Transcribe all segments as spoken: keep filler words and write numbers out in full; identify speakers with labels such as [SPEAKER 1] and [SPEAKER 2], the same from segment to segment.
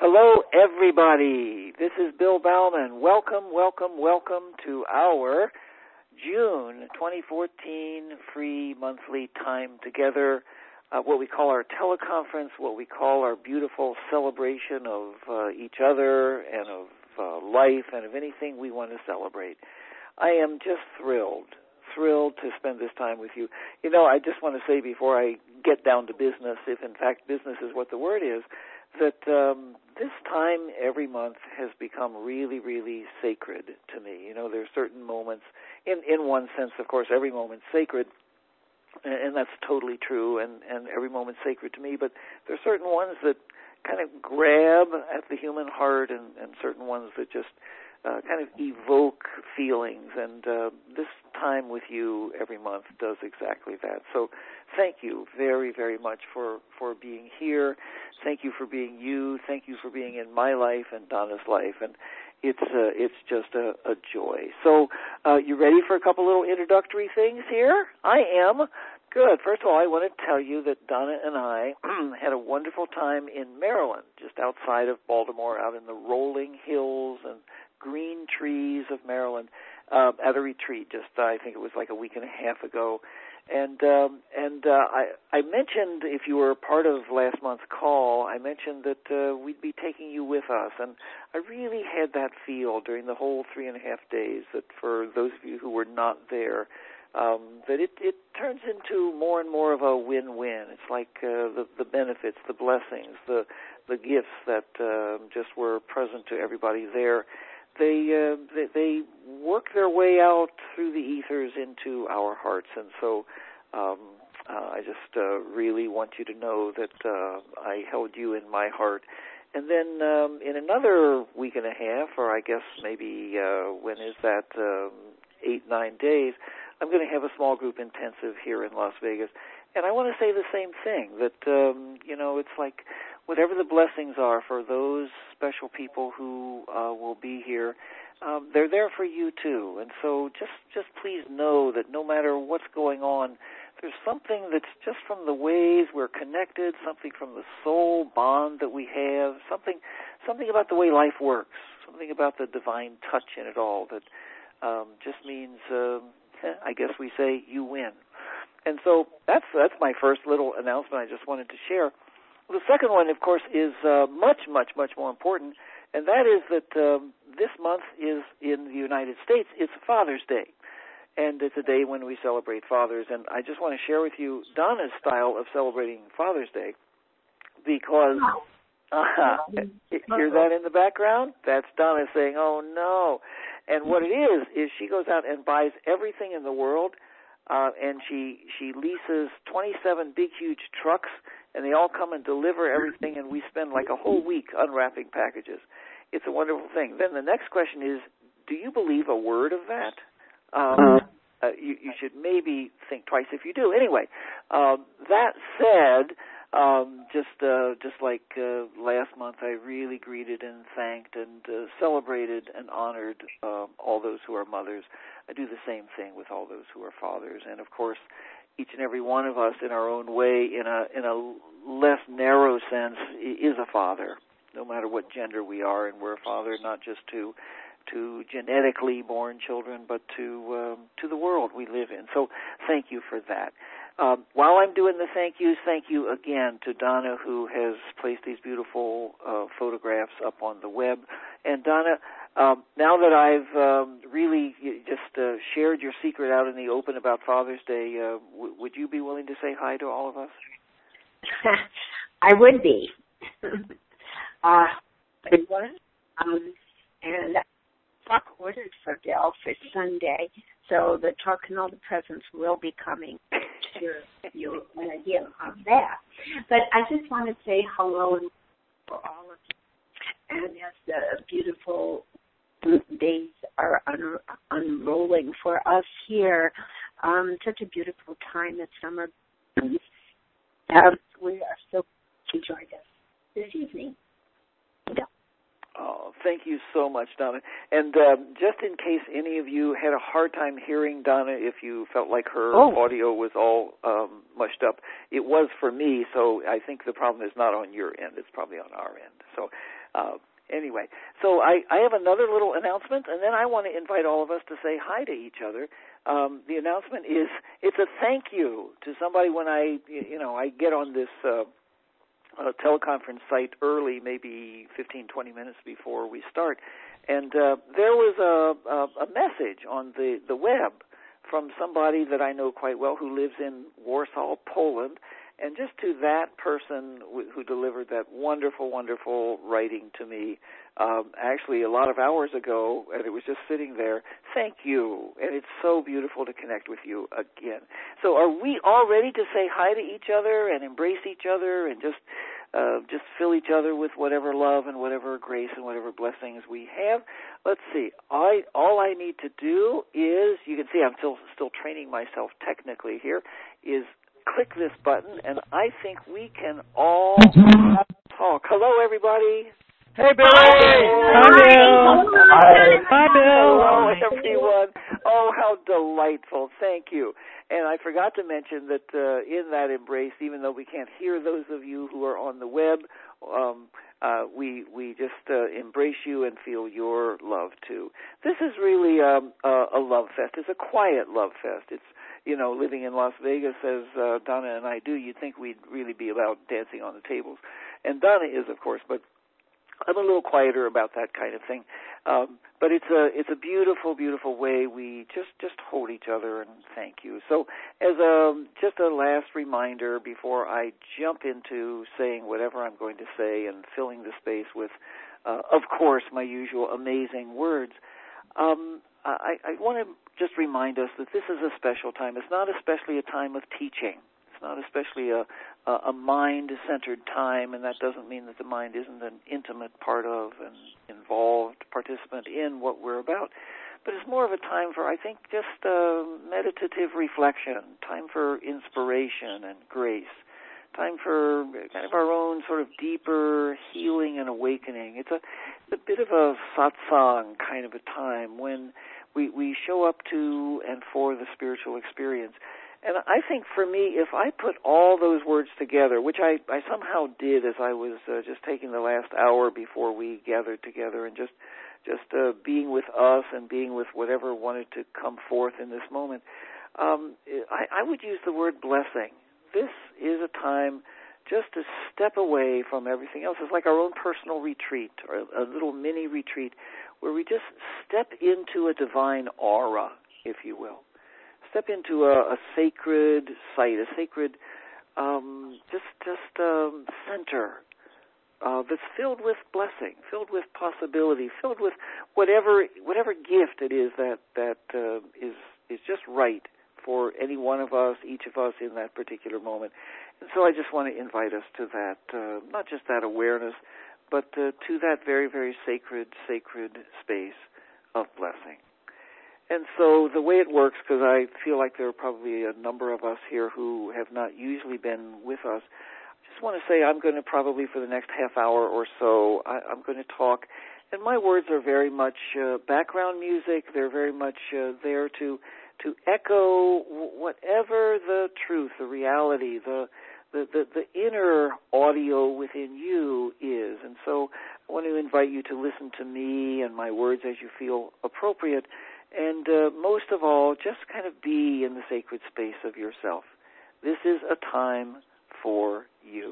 [SPEAKER 1] Hello, everybody. This is Bill Bauman. Welcome, welcome, welcome to our June twenty fourteen free monthly time together, uh, what we call our teleconference, what we call our beautiful celebration of uh, each other and of uh, life and of anything we want to celebrate. I am just thrilled, thrilled to spend this time with you. You know, I just want to say before I get down to business, if in fact business is what the word is, that um, this time every month has become really, really sacred to me. You know, there are certain moments, in, in one sense, of course, every moment's sacred, and, and that's totally true, and, and every moment's sacred to me, but there are certain ones that kind of grab at the human heart and, and certain ones that just uh, kind of evoke feelings, and uh, this time with you every month does exactly that. So thank you very, very much for, for being here. Thank you for being you. Thank you for being in my life and Donna's life, and it's uh, it's just a, a joy. So uh, you ready for a couple little introductory things here? I am. Good. First of all, I want to tell you that Donna and I had a wonderful time in Maryland, just outside of Baltimore, out in the rolling hills and green trees of Maryland, uh, at a retreat. Just uh, I think it was like a week and a half ago. And um, and uh, I, I mentioned, if you were a part of last month's call, I mentioned that uh, we'd be taking you with us. And I really had that feel during the whole three and a half days that for those of you who were not there, um, that it, it turns into more and more of a win-win. It's like uh, the, the benefits, the blessings, the, the gifts that uh, just were present to everybody there. They, uh, they they work their way out through the ethers into our hearts, and so um, uh, I just uh, really want you to know that uh, I held you in my heart. And then um, in another week and a half, or I guess maybe uh, when is that, um, eight, nine days, I'm going to have a small group intensive here in Las Vegas. And I want to say the same thing, that, um, you know, it's like whatever the blessings are for those special people who uh, will be here, um, they're there for you too. And so just, just please know that no matter what's going on, there's something that's just from the ways we're connected, something from the soul bond that we have, something, something about the way life works, something about the divine touch in it all that um, just means, uh, I guess we say, you win. And so that's that's my first little announcement I just wanted to share. The second one, of course, is uh, much, much, much more important, and that is that um, this month is, in the United States, it's Father's Day. And it's a day when we celebrate fathers. And I just want to share with you Donna's style of celebrating Father's Day, because, uh, hear that in the background? That's Donna saying, oh, no. And what it is, is she goes out and buys everything in the world, Uh, and she she leases twenty-seven big, huge trucks, and they all come and deliver everything, and we spend like a whole week unwrapping packages. It's a wonderful thing. Then the next question is, do you believe a word of that? Um, uh, you, you should maybe think twice if you do. Anyway, um, that said, um, just uh, just like uh, last month, I really greeted and thanked and uh, celebrated and honored uh, all those who are mothers. I do the same thing with all those who are fathers. And, of course, each and every one of us in our own way, in a in a less narrow sense, is a father, no matter what gender we are. And we're a father not just to to genetically born children, but to um, to the world we live in. So thank you for that. Um, while I'm doing the thank yous, thank you again to Donna, who has placed these beautiful uh, photographs up on the web. And, Donna, Um, now that I've um, really just uh, shared your secret out in the open about Father's Day, uh, w- would you be willing to say hi to all of us?
[SPEAKER 2] I would be. uh, um, and truck ordered for Bill for Sunday, so the truck and all the presents will be coming. Sure, you an idea of that. But I just want to say hello for all of you. And as the beautiful days are un- unrolling for us here, um, such a beautiful time that summer. Um, we are so enjoying this this evening. Yeah.
[SPEAKER 1] Oh, thank you so much, Donna. And um, just in case any of you had a hard time hearing Donna, if you felt like her
[SPEAKER 2] oh.
[SPEAKER 1] audio was all um, mushed up, it was for me, so I think the problem is not on your end. It's probably on our end. So Uh, anyway, so I, I have another little announcement, and then I want to invite all of us to say hi to each other. Um, the announcement is it's a thank you to somebody when I, you know, I get on this uh, uh, teleconference site early, maybe fifteen, twenty minutes before we start, and uh, there was a, a, a message on the, the web from somebody that I know quite well who lives in Warsaw, Poland. And just to that person who delivered that wonderful, wonderful writing to me, um, actually a lot of hours ago, and it was just sitting there, thank you. And it's so beautiful to connect with you again. So are we all ready to say hi to each other and embrace each other and just uh, just fill each other with whatever love and whatever grace and whatever blessings we have? Let's see. I all I need to do is, you can see I'm still still training myself technically here, is click this button, and I think we can all talk. Hello, everybody.
[SPEAKER 3] Hey, Billy. Hi, Bill.
[SPEAKER 2] Hi.
[SPEAKER 3] Hi, Bill.
[SPEAKER 1] Hello, everyone. Oh, how delightful. Thank you. And I forgot to mention that uh, in that embrace, even though we can't hear those of you who are on the web, um, uh, we we just uh, embrace you and feel your love, too. This is really um, a, a love fest. It's a quiet love fest. It's You know, living in Las Vegas, as uh, Donna and I do, you'd think we'd really be about dancing on the tables. And Donna is, of course, but I'm a little quieter about that kind of thing. Um, but it's a it's a beautiful, beautiful way we just, just hold each other and thank you. So as a, just a last reminder before I jump into saying whatever I'm going to say and filling the space with, uh, of course, my usual amazing words, um, I, I want to just remind us that this is a special time. It's not especially a time of teaching. It's not especially a, a, a mind-centered time, and that doesn't mean that the mind isn't an intimate part of and involved participant in what we're about. But it's more of a time for, I think, just uh, meditative reflection, time for inspiration and grace, time for kind of our own sort of deeper healing and awakening. It's a, it's a bit of a satsang kind of a time when we, we show up to and for the spiritual experience. And I think for me, if I put all those words together, which I, I somehow did as I was uh, just taking the last hour before we gathered together and just just uh, being with us and being with whatever wanted to come forth in this moment, um, I, I would use the word blessing. This is a time just to step away from everything else. It's like our own personal retreat, or a little mini retreat, where we just step into a divine aura, if you will. Step into a, a sacred site, a sacred um, just just um, center uh, that's filled with blessing, filled with possibility, filled with whatever whatever gift it is that that uh, is is just right for any one of us, each of us in that particular moment. And so I just want to invite us to that, uh, not just that awareness, but uh, to that very, very sacred, sacred space of blessing. And so the way it works, because I feel like there are probably a number of us here who have not usually been with us, I just want to say I'm going to probably for the next half hour or so, I, I'm going to talk, and my words are very much uh, background music. They're very much uh, there to to echo whatever the truth, the reality, the The, the, the inner audio within you is. And so I want to invite you to listen to me and my words as you feel appropriate. And uh, most of all, just kind of be in the sacred space of yourself. This is a time for you.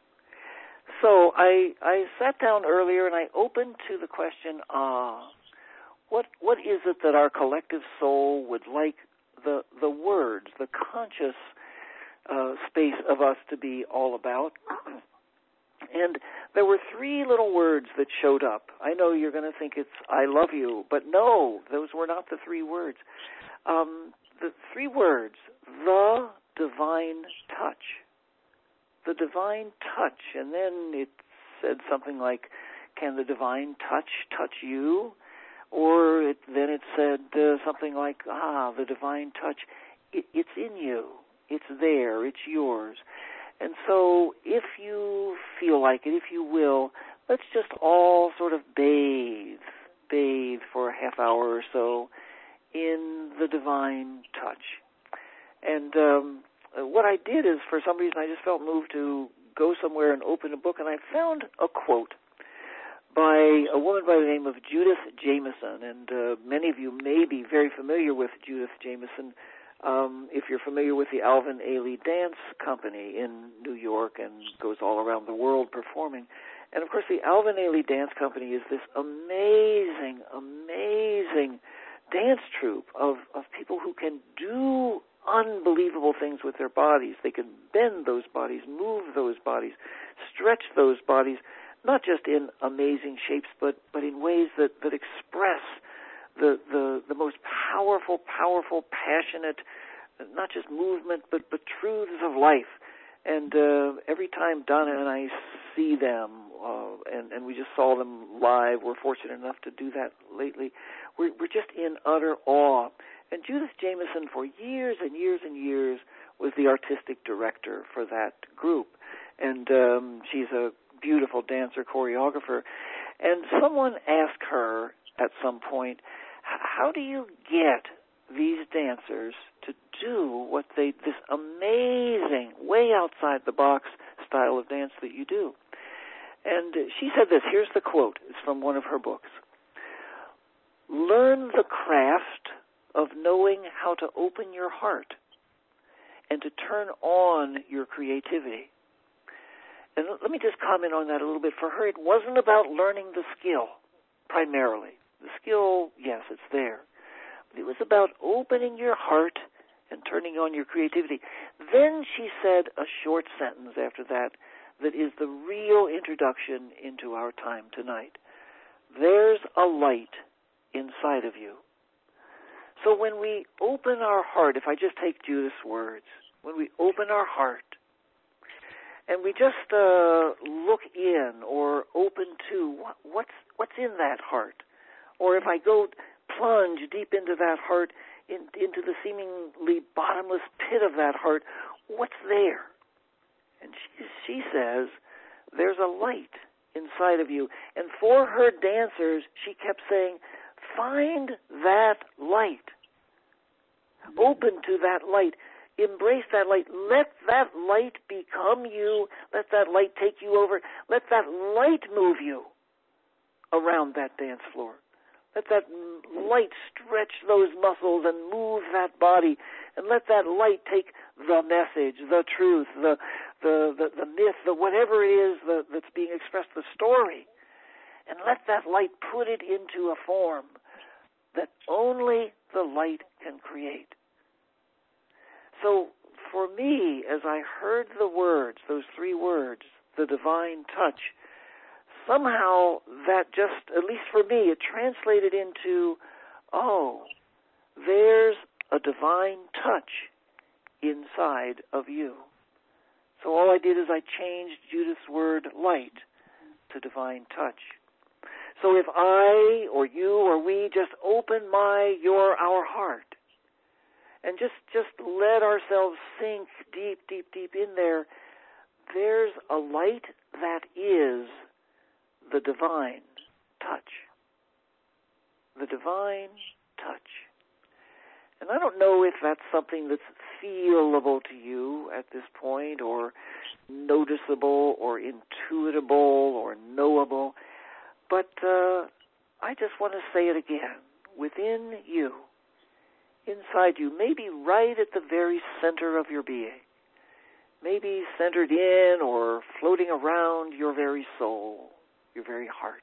[SPEAKER 1] So I, I sat down earlier and I opened to the question, ah, what what is it that our collective soul would like the the words, the conscious Uh, space of us to be all about? And there were three little words that showed up. I know you're going to think it's I love you, but no, those were not the three words. Um, the three words, the divine touch. The divine touch. And then it said something like, can the divine touch touch you? Or it, then it said uh, something like, ah, the divine touch, it, it's in you. It's there. It's yours. And so if you feel like it, if you will, let's just all sort of bathe, bathe for a half hour or so in the divine touch. And um, what I did is, for some reason, I just felt moved to go somewhere and open a book, and I found a quote by a woman by the name of Judith Jamison. And uh, many of you may be very familiar with Judith Jamison um, if you're familiar with the Alvin Ailey Dance Company in New York and goes all around the world performing. And, of course, the Alvin Ailey Dance Company is this amazing, amazing dance troupe of, of people who can do unbelievable things with their bodies. They can bend those bodies, move those bodies, stretch those bodies, not just in amazing shapes, but, but in ways that, that express the, the, the most powerful, powerful, passionate, not just movement, but, but truths of life. And uh, every time Donna and I see them, uh, and, and we just saw them live, we're fortunate enough to do that lately, we're, we're just in utter awe. And Judith Jamison, for years and years and years, was the artistic director for that group. And um, she's a beautiful dancer, choreographer. And someone asked her at some point, how do you get these dancers to do what they, this amazing, way outside the box style of dance that you do? And she said this, here's the quote, it's from one of her books. Learn the craft of knowing how to open your heart and to turn on your creativity. And let me just comment on that a little bit. For her, it wasn't about learning the skill, primarily. The skill, yes, it's there. But it was about opening your heart and turning on your creativity. Then she said a short sentence after that that is the real introduction into our time tonight. There's a light inside of you. So when we open our heart, if I just take Judith's words, when we open our heart and we just uh, look in or open to what, what's what's in that heart, or if I go plunge deep into that heart, in, into the seemingly bottomless pit of that heart, what's there? And she, she says, there's a light inside of you. And for her dancers, she kept saying, find that light. Open to that light. Embrace that light. Let that light become you. Let that light take you over. Let that light move you around that dance floor. Let that light stretch those muscles and move that body. And let that light take the message, the truth, the the, the, the myth, the whatever it is the, that's being expressed, the story. And let that light put it into a form that only the light can create. So for me, as I heard the words, those three words, the divine touch, somehow that just, at least for me, it translated into, oh, there's a divine touch inside of you. So all I did is I changed Judith's word light to divine touch. So if I or you or we just open my, your, our heart and just, just let ourselves sink deep, deep, deep in there, there's a light that is the divine touch. The divine touch. And I don't know if that's something that's feelable to you at this point, or noticeable, or intuitable, or knowable, but uh, I just want to say it again. Within you, inside you, maybe right at the very center of your being, maybe centered in or floating around your very soul, your very heart,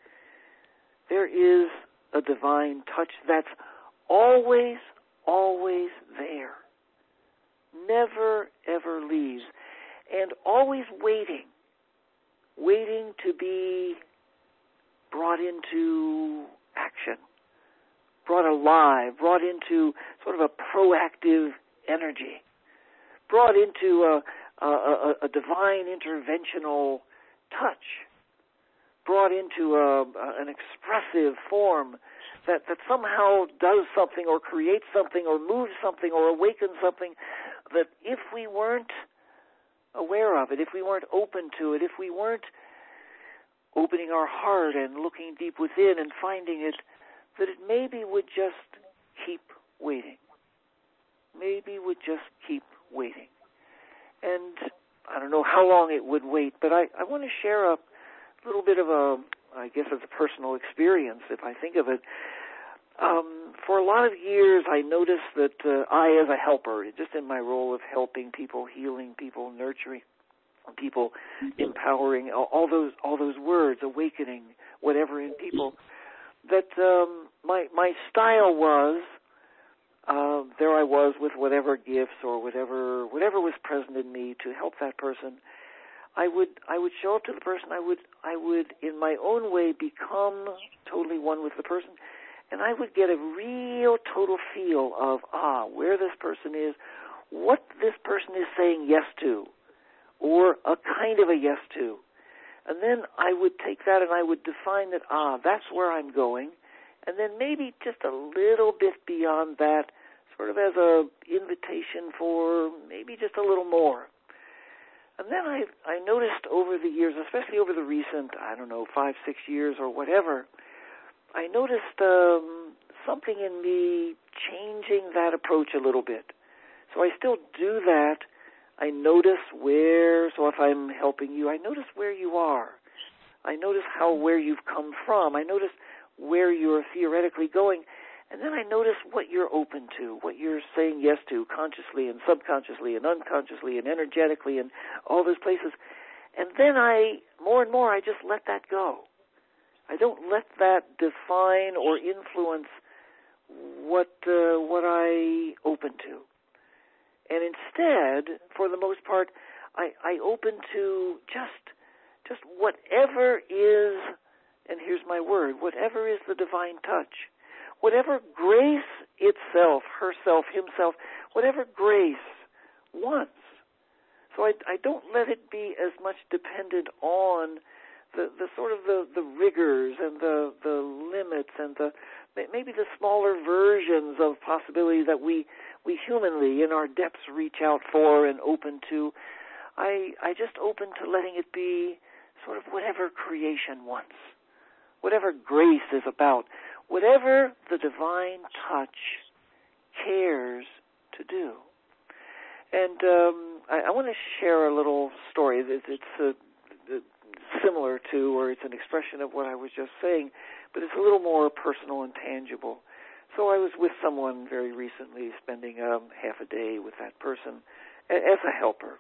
[SPEAKER 1] there is a divine touch that's always, always there, never, ever leaves, and always waiting, waiting to be brought into action, brought alive, brought into sort of a proactive energy, brought into a, a, a, a divine interventional touch, brought into a, an expressive form that, that somehow does something or creates something or moves something or awakens something that if we weren't aware of it, if we weren't open to it, if we weren't opening our heart and looking deep within and finding it, that it maybe would just keep waiting. Maybe would just keep waiting. And I don't know how long it would wait, but I, I want to share a little bit of a I guess it's a personal experience if I think of it. Um, for a lot of years, I noticed that uh, I, as a helper, just in my role of helping people, healing people, nurturing people, empowering, all, all those all those words, awakening, whatever in people, that um, my my style was, uh, there I was with whatever gifts or whatever whatever was present in me to help that person. I would I would show up to the person. I would I would in my own way become totally one with the person. And I would get a real total feel of, ah, where this person is, what this person is saying yes to, or a kind of a yes to. And then I would take that and I would define that, ah, that's where I'm going. And then maybe just a little bit beyond that, sort of as a invitation for maybe just a little more. And then I, I noticed over the years, especially over the recent, I don't know, five, six years or whatever, I noticed um, something in me changing that approach a little bit. So I still do that. I notice where, so if I'm helping you, I notice where you are. I notice how, where you've come from. I notice where you're theoretically going. And then I notice what you're open to, what you're saying yes to consciously and subconsciously and unconsciously and energetically and all those places. And then I, more and more, I just let that go. I don't let that define or influence what uh, what I open to. And instead, for the most part, I, I open to just just whatever is, and here's my word, whatever is the divine touch. Whatever grace itself, herself, himself, whatever grace wants. So I, I don't let it be as much dependent on The, the sort of the, the rigors and the, the limits and the maybe the smaller versions of possibility that we we humanly in our depths reach out for and open to. I I just open to letting it be sort of whatever creation wants, whatever grace is about, whatever the divine touch cares to do. And um, I, I want to share a little story. It's, it's a similar to, or it's an expression of what I was just saying, but it's a little more personal and tangible. So I was with someone very recently, spending um, half a day with that person as a helper.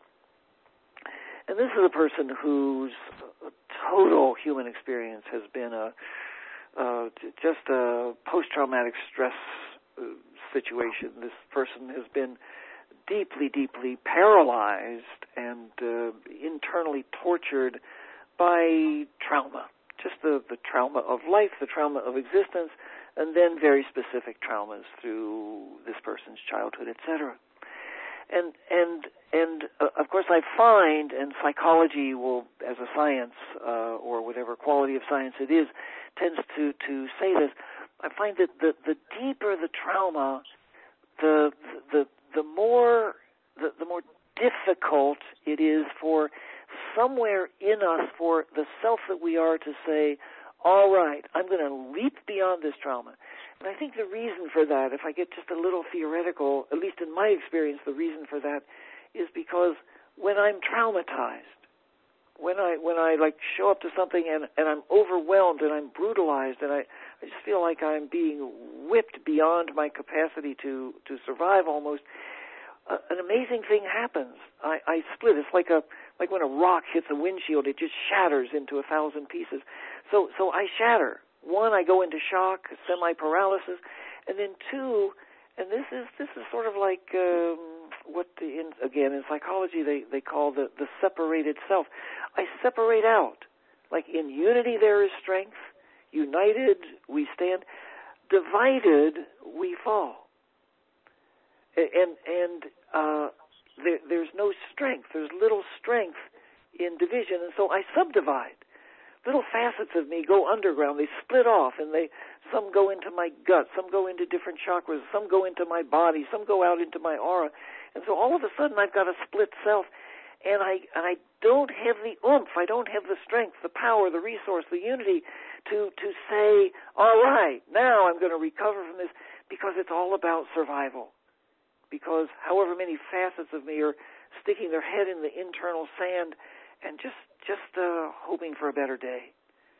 [SPEAKER 1] And this is a person whose total human experience has been a uh, just a post-traumatic stress uh, situation. This person has been deeply, deeply paralyzed and uh, internally tortured by trauma, just the, the trauma of life, the trauma of existence, and then very specific traumas through this person's childhood, et cetera. And and and uh, of course, I find, and psychology will, as a science uh, or whatever quality of science it is, tends to to say this. I find that the the deeper the trauma, the the the more the, the more difficult it is for somewhere in us, for the self that we are, to say, all right, I'm going to leap beyond this trauma. And I think the reason for that, if I get just a little theoretical, at least in my experience, the reason for that is because when I'm traumatized, when I when I like show up to something and, and I'm overwhelmed and I'm brutalized and I, I just feel like I'm being whipped beyond my capacity to, to survive almost, uh, an amazing thing happens. I, I split. It's like a like when a rock hits a windshield, it just shatters into a thousand pieces. So so I shatter. One, I go into shock, semi-paralysis, and then two, and this is this is sort of like um, what the, in, again in psychology they, they call the, the separated self. I separate out. Like in unity there is strength. United we stand. Divided we fall. And and uh, there, there's no strength. There's little strength in division, and so I subdivide. Little facets of me go underground. They split off, and they some go into my gut, some go into different chakras, some go into my body, some go out into my aura. And so all of a sudden I've got a split self, and I and I don't have the oomph, I don't have the strength, the power, the resource, the unity to, to say, all right, now I'm going to recover from this, because it's all about survival. Because however many facets of me are sticking their head in the internal sand and just just uh, hoping for a better day.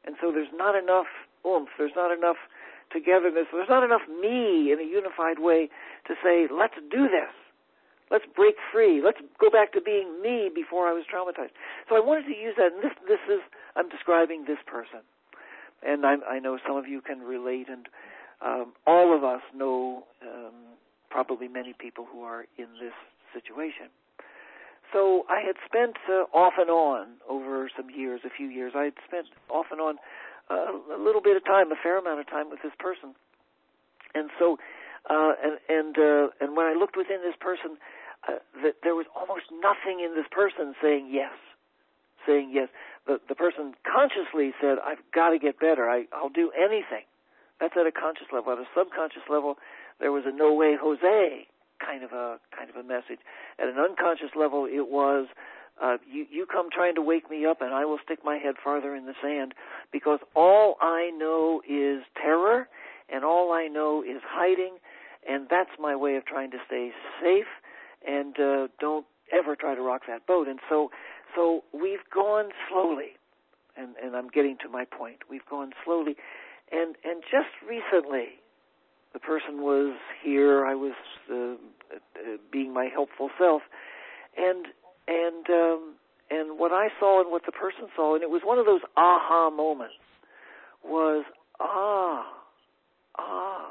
[SPEAKER 1] And so there's not enough oomph, there's not enough togetherness, there's not enough me in a unified way to say, let's do this. Let's break free. Let's go back to being me before I was traumatized. So I wanted to use that, and this, this is, I'm describing this person. And I, I know some of you can relate, and um, all of us know um, probably many people who are in this situation. So I had spent uh, off and on over some years, a few years, I had spent off and on uh, a little bit of time, a fair amount of time with this person. And so, uh, and and, uh, and when I looked within this person, uh, that there was almost nothing in this person saying yes, saying yes. The, the person consciously said, I've got to get better. I, I'll do anything. That's at a conscious level. At a subconscious level, there was a no way Jose kind of a kind of a message. At an unconscious level, it was, uh, you, you come trying to wake me up and I will stick my head farther in the sand, because all I know is terror and all I know is hiding, and that's my way of trying to stay safe, and uh, don't ever try to rock that boat. And so so we've gone slowly, and, and I'm getting to my point. We've gone slowly, and and just recently, the person was here. I was uh, uh, being my helpful self, and and um, and what I saw and what the person saw, and it was one of those aha moments. Was ah ah.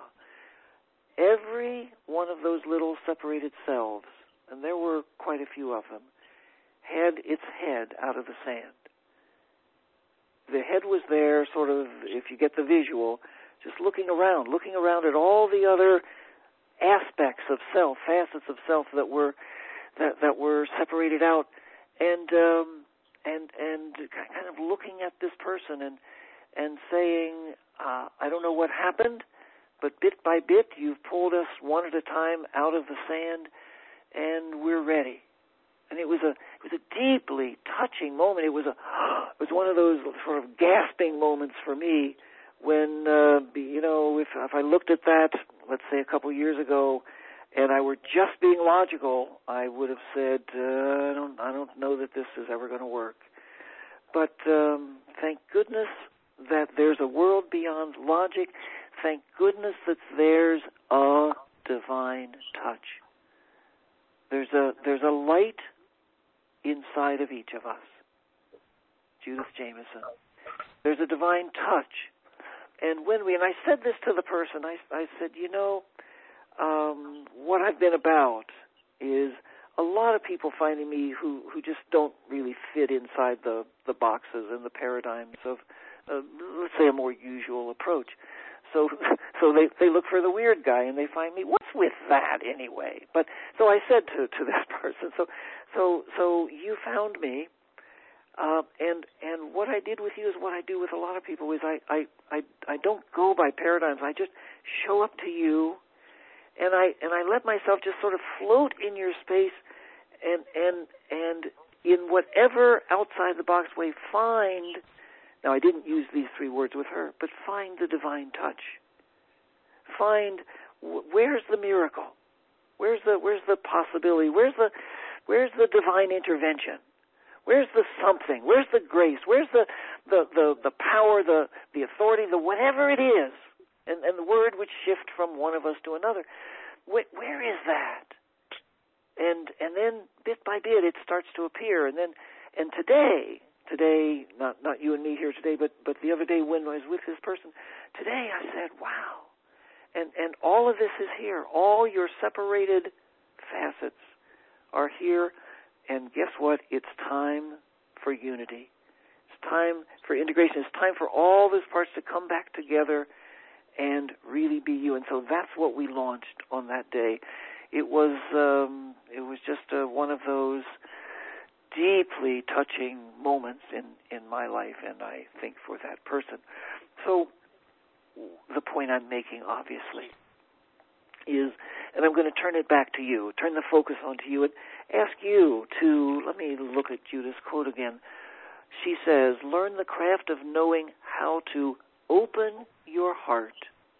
[SPEAKER 1] Every one of those little separated selves, and there were quite a few of them, had its head out of the sand. The head was there, sort of, if you get the visual, just looking around, looking around at all the other aspects of self, facets of self that were that that were separated out, and um, and and kind of looking at this person and and saying, uh, I don't know what happened, but bit by bit you've pulled us one at a time out of the sand, and we're ready. And it was a it was a deeply touching moment. It was a it was one of those sort of gasping moments for me when uh, you know if if I looked at that, let's say a couple years ago, and I were just being logical, I would have said uh, I don't I don't know that this is ever going to work. But um, thank goodness that there's a world beyond logic. Thank goodness that there's a divine touch. There's a there's a light inside of each of us. Judith Jamison. There's a divine touch. And when we, and I said this to the person, I, I said, you know, um, what I've been about is a lot of people finding me who, who just don't really fit inside the, the boxes and the paradigms of, uh, let's say, a more usual approach. So so they, they look for the weird guy and they find me. What's with that anyway? But so I said to, to this person, so so so you found me, uh, and and what I did with you is what I do with a lot of people is I, I, I, I don't go by paradigms. I just show up to you, and I and I let myself just sort of float in your space, and and and in whatever outside the box way find. Now, I didn't use these three words with her, but find the divine touch. Find where's the miracle? Where's the where's the possibility? Where's the where's the divine intervention? Where's the something? Where's the grace? Where's the the, the, the power, the, the authority, the whatever it is? And, and the word would shift from one of us to another. Where, where is that? And and then bit by bit it starts to appear. And then and today. Today, not not you and me here today, but, but the other day when I was with this person, today I said, wow. And and all of this is here. All your separated facets are here. And guess what? It's time for unity. It's time for integration. It's time for all those parts to come back together and really be you. And so that's what we launched on that day. It was um, it was just uh, one of those deeply touching moments in, in my life, and I think for that person. So the point I'm making, obviously, is, and I'm going to turn it back to you, turn the focus onto you, and ask you to, let me look at Judith's quote again. She says, learn the craft of knowing how to open your heart.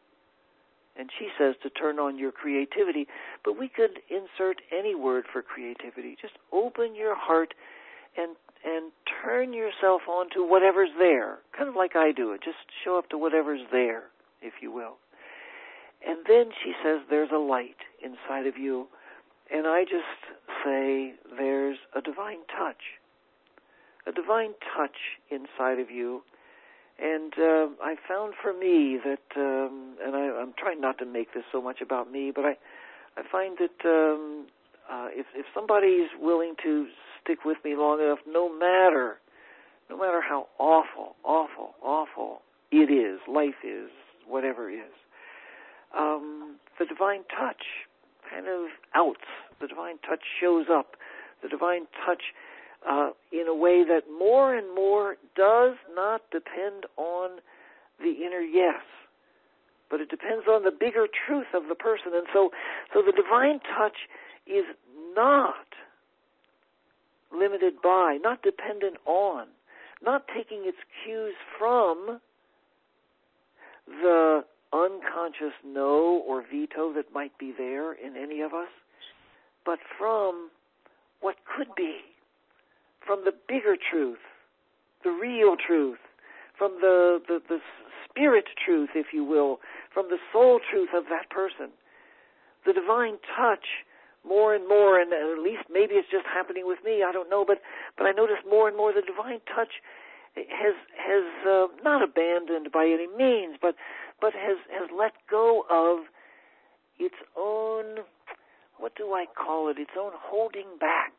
[SPEAKER 1] And she says to turn on your creativity, but we could insert any word for creativity. Just open your heart and and turn yourself on to whatever's there, kind of like I do it. Just show up to whatever's there, if you will. And then she says, there's a light inside of you. And I just say, there's a divine touch. A divine touch inside of you. And uh, I found for me that, um, and I, I'm trying not to make this so much about me, but I, I find that um, uh, if, if somebody's willing to stick with me long enough, no matter, no matter how awful, awful, awful it is, life is, whatever is, Um, the divine touch kind of outs. The divine touch shows up. The divine touch uh, in a way that more and more does not depend on the inner yes, but it depends on the bigger truth of the person. And so, so the divine touch is not limited by, not dependent on, not taking its cues from the unconscious no or veto that might be there in any of us, but from what could be, from the bigger truth, the real truth, from the, the, the spirit truth, if you will, from the soul truth of that person. The divine touch, more and more, and at least maybe it's just happening with me, I don't know, but, but I notice more and more the divine touch has has uh, not abandoned by any means, but but has, has let go of its own, what do I call it, its own holding back,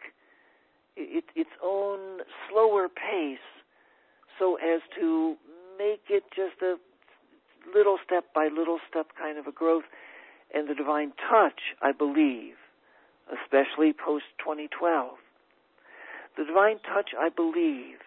[SPEAKER 1] it, its own slower pace, so as to make it just a little step by little step kind of a growth. And the divine touch, I believe, especially post twenty twelve, the divine touch, I believe,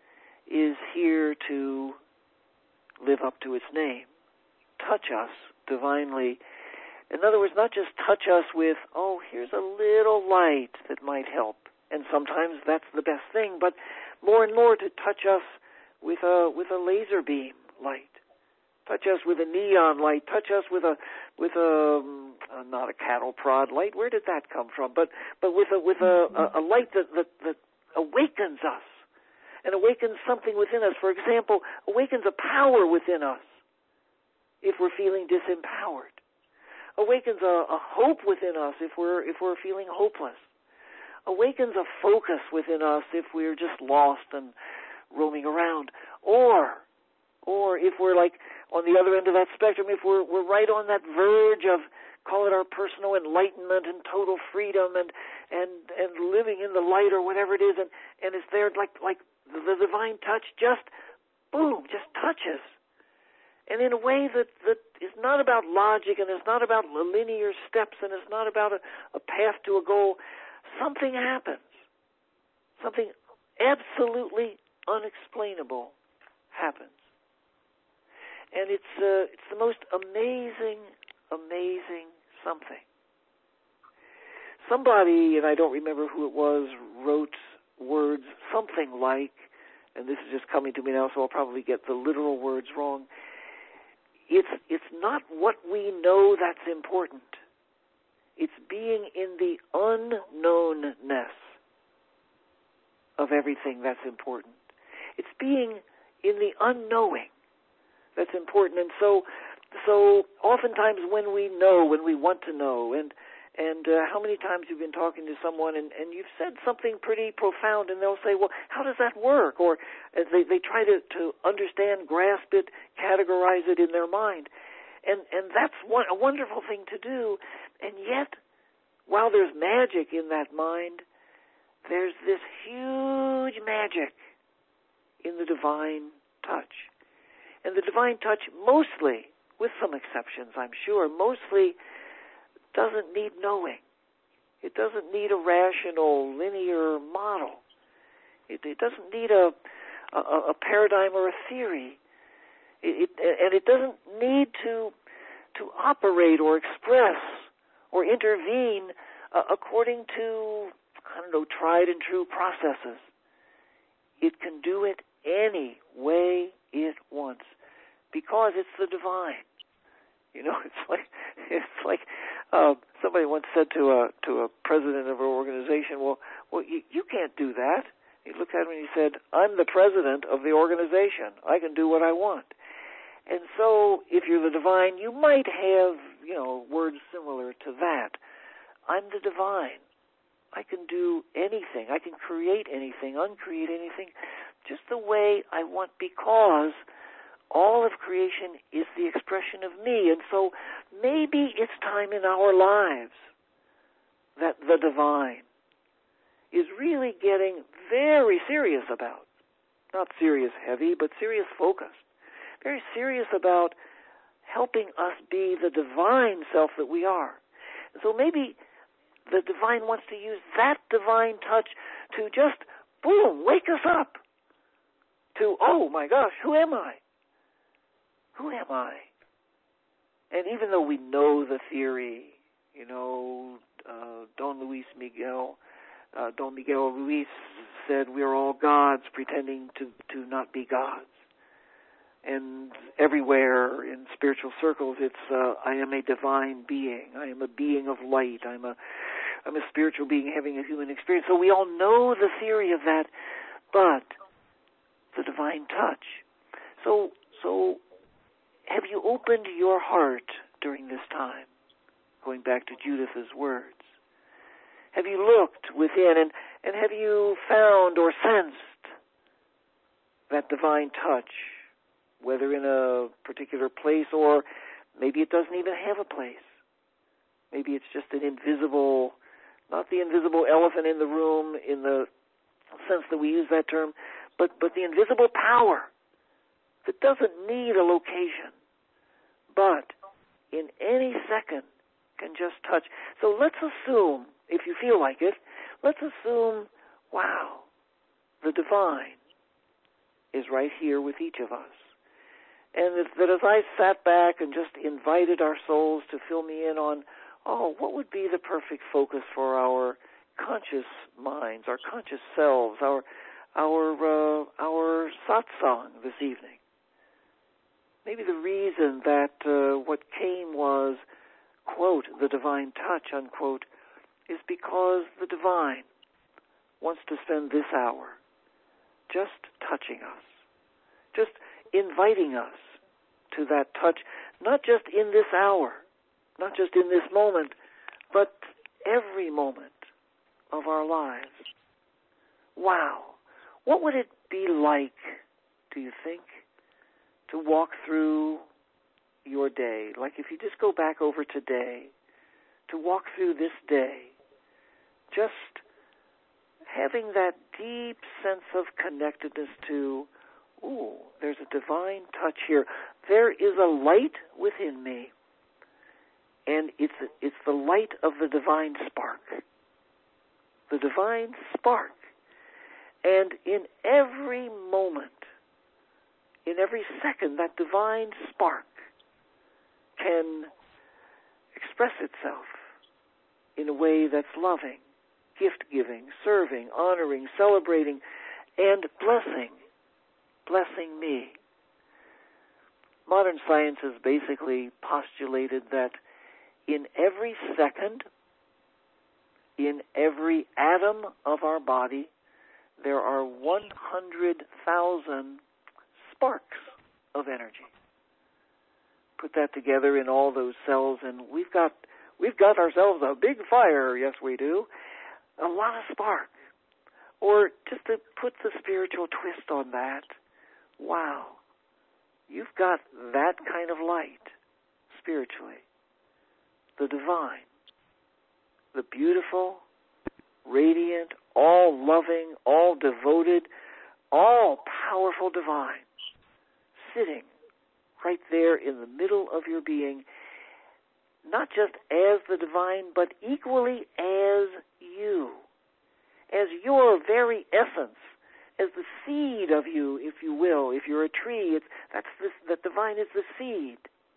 [SPEAKER 1] is here to live up to its name. Touch us divinely. In other words, not just touch us with, oh, here's a little light that might help. And sometimes that's the best thing, but more and more to touch us with a with a laser beam light. Touch us with a neon light. Touch us with a with a uh, not a cattle prod light. Where did that come from? But but with a with a, a, a light that, that that awakens us. And awakens something within us. For example, awakens a power within us if we're feeling disempowered. Awakens a, a hope within us if we're if we're feeling hopeless. Awakens a focus within us if we're just lost and roaming around. Or or if we're like on the other end of that spectrum, if we're we're right on that verge of, call it our personal enlightenment and total freedom and and, and living in the light or whatever it is, and, and it's there like like the divine touch just, boom, just touches. And in a way that, that is not about logic and it's not about linear steps and it's not about a, a path to a goal. Something happens. Something absolutely unexplainable happens. And it's, uh, it's the most amazing, amazing something. Somebody, and I don't remember who it was, wrote words something like, and this is just coming to me now, so I'll probably get the literal words wrong. It's it's not what we know that's important. It's being in the unknownness of everything that's important. It's being in the unknowing that's important. And so, so oftentimes when we know, when we want to know, and And uh, how many times you've been talking to someone and, and you've said something pretty profound and they'll say, well, how does that work? Or uh, they, they try to, to understand, grasp it, categorize it in their mind. And, and that's one, a wonderful thing to do. And yet, while there's magic in that mind, there's this huge magic in the divine touch. And the divine touch mostly, with some exceptions I'm sure, mostly doesn't need knowing. It doesn't need a rational, linear model. It, it doesn't need a, a, a paradigm or a theory. It, it, and it doesn't need to to operate or express or intervene uh, according to, I don't know, tried and true processes. It can do it any way it wants because it's the divine. You know, it's like it's like uh, somebody once said to a to a president of an organization, "Well, well, you, you can't do that. He looked at him and he said, I'm the president of the organization. I can do what I want. And so if you're the divine, you might have, you know, words similar to that. I'm the divine. I can do anything. I can create anything, uncreate anything, just the way I want, because all of creation is the expression of me. And so maybe it's time in our lives that the divine is really getting very serious about, not serious heavy, but serious focused, very serious about helping us be the divine self that we are. And so maybe the divine wants to use that divine touch to just, boom, wake us up to, oh my gosh, who am I? Who am I? And even though we know the theory, you know, uh, Don Luis Miguel, uh, Don Miguel Ruiz said we're all gods pretending to, to not be gods. And everywhere in spiritual circles, it's uh, I am a divine being. I am a being of light. I'm a I'm a spiritual being having a human experience. So we all know the theory of that, but the divine touch. So so have you opened your heart during this time? Going back to Judith's words. Have you looked within and, and have you found or sensed that divine touch, whether in a particular place or maybe it doesn't even have a place? Maybe it's just an invisible, not the invisible elephant in the room in the sense that we use that term, but, but the invisible power that doesn't need a location, but in any second can just touch. So let's assume, if you feel like it, let's assume, wow, the divine is right here with each of us. And that as I sat back and just invited our souls to fill me in on, oh, what would be the perfect focus for our conscious minds, our conscious selves, our our uh, our satsang this evening. Maybe the reason that uh, what came was, quote, the divine touch, unquote, is because the divine wants to spend this hour just touching us, just inviting us to that touch, not just in this hour, not just in this moment, but every moment of our lives. Wow. What would it be like, do you think, to walk through your day? Like if you just go back over today, to walk through this day, just having that deep sense of connectedness to, ooh, there's a divine touch here. There is a light within me, and it's it's the light of the divine spark. The divine spark. And in every moment, in every second, that divine spark can express itself in a way that's loving, gift-giving, serving, honoring, celebrating, and blessing, blessing me. Modern science has basically postulated that in every second, in every atom of our body, there are one hundred thousand sparks of energy. Put that together in all those cells, and we've got we've got ourselves a big fire. Yes, we do. A lot of spark. Or just to put the spiritual twist on that, wow, you've got that kind of light spiritually. The divine, the beautiful, radiant, all-loving, all-devoted, all-powerful divine, sitting right there in the middle of your being, not just as the divine, but equally as you, as your very essence, as the seed of you, if you will. If you're a tree, it's, that's this, the divine is the seed.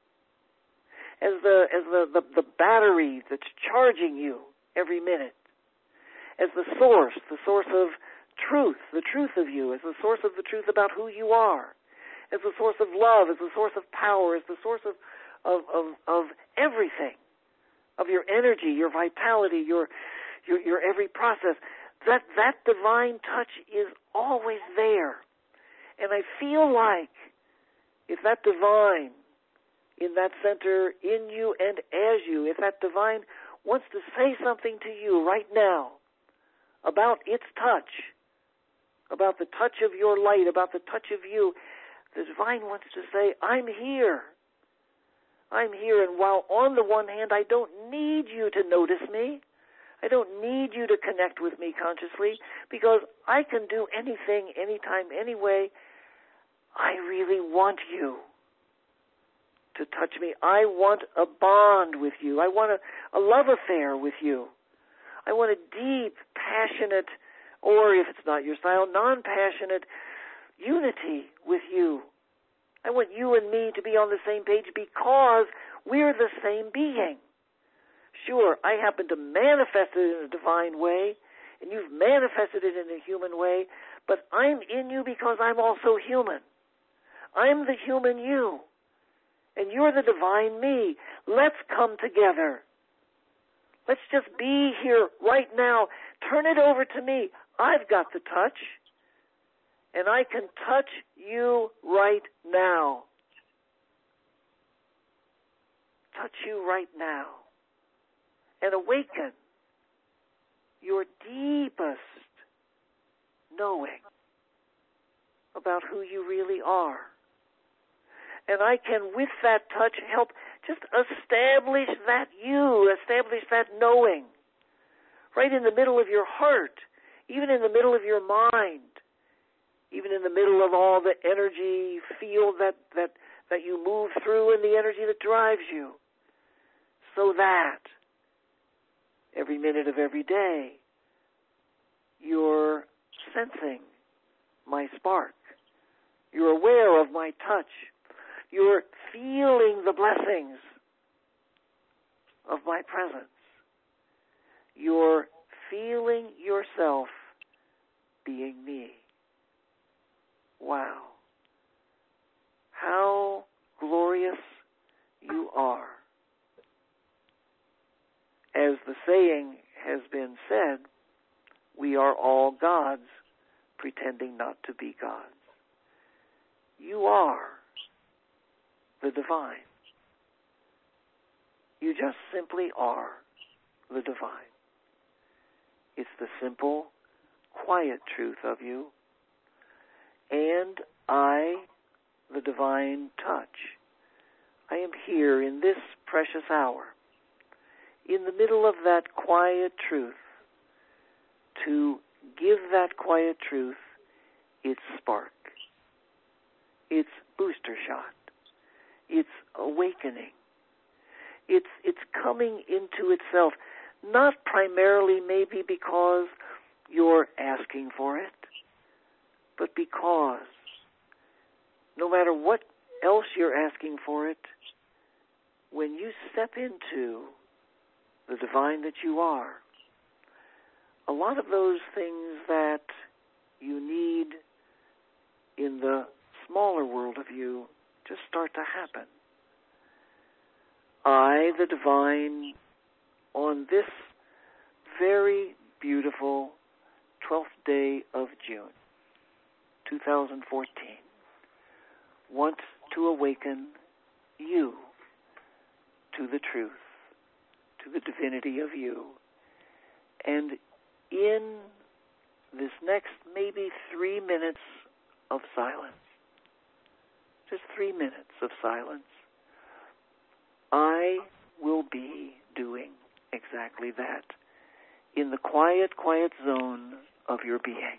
[SPEAKER 1] As the as the, the, the battery that's charging you every minute. As the source, the source of truth, the truth of you, as the source of the truth about who you are, as the source of love, as the source of power, as the source of, of, of, of everything, of your energy, your vitality, your, your, your every process. that that divine touch is always there. And I feel like if that divine in that center, in you and as you, if that divine wants to say something to you right now about its touch, about the touch of your light, about the touch of you, the divine wants to say, I'm here. I'm here, and while on the one hand I don't need you to notice me, I don't need you to connect with me consciously, because I can do anything, anytime, anyway. I really want you to touch me. I want a bond with you. I want a, a love affair with you. I want a deep, passionate, or if it's not your style, non-passionate unity with you. I want you and me to be on the same page because we're the same being. Sure, I happen to manifest it in a divine way, and you've manifested it in a human way, but I'm in you because I'm also human. I'm the human you, and you're the divine me. Let's come together. Let's just be here right now. Turn it over to me. I've got the touch, and I can touch you right now. Touch you right now. And awaken your deepest knowing about who you really are. And I can, with that touch, help just establish that you, establish that knowing right in the middle of your heart, even in the middle of your mind, even in the middle of all the energy field that, that, that you move through and the energy that drives you, so that every minute of every day you're sensing my spark. You're aware of my touch. You're feeling the blessings of my presence. You're feeling yourself being me. Wow. How glorious you are. As the saying has been said, we are all gods pretending not to be gods. You are the divine. You just simply are the divine. It's the simple, quiet truth of you. And I, the divine touch, I am here in this precious hour, in the middle of that quiet truth, to give that quiet truth its spark, its booster shot, its awakening. It's it's coming into itself, not primarily maybe because you're asking for it, but because no matter what else you're asking for it, when you step into the divine that you are, a lot of those things that you need in the smaller world of you just start to happen. I, the divine, on this very beautiful twelfth day of June, two thousand fourteen, want to awaken you to the truth, to the divinity of you. And in this next maybe three minutes of silence, just three minutes of silence, I will be doing exactly that in the quiet, quiet zone of your being.